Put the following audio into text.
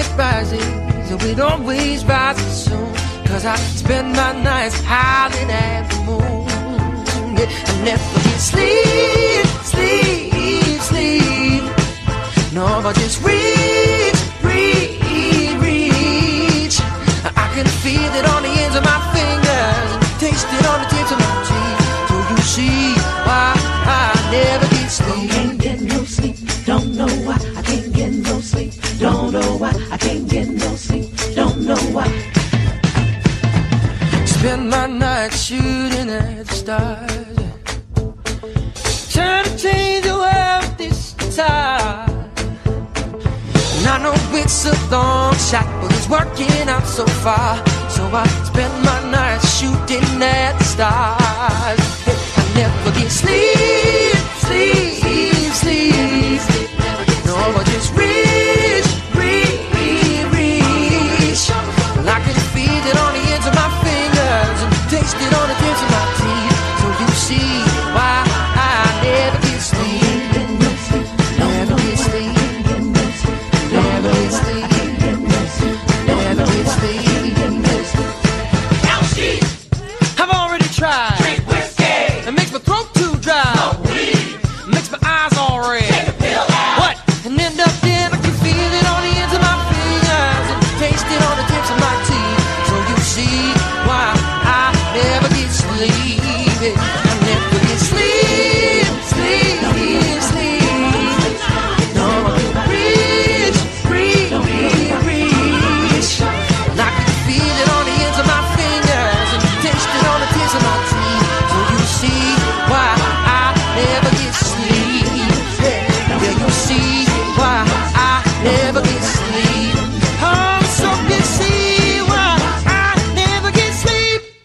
it rises, and it always rises soon. Cause I spend my nights howling at the moon. Yeah, I never get sleep, sleep, sleep. No, I just reach, reach, reach. I can feel it on the ends of my fingers, taste it on the tips of my cheeks. Do you see why I never get sleep? Can't get no sleep, don't know why I can't get no sleep. Don't know why I can't get no sleep, don't know why. Spend my night shooting at the stars, trying to change the world this time. And I know it's a long shot, but it's working out so far. So I spend my night shooting at the stars. Hey, I never get sleep.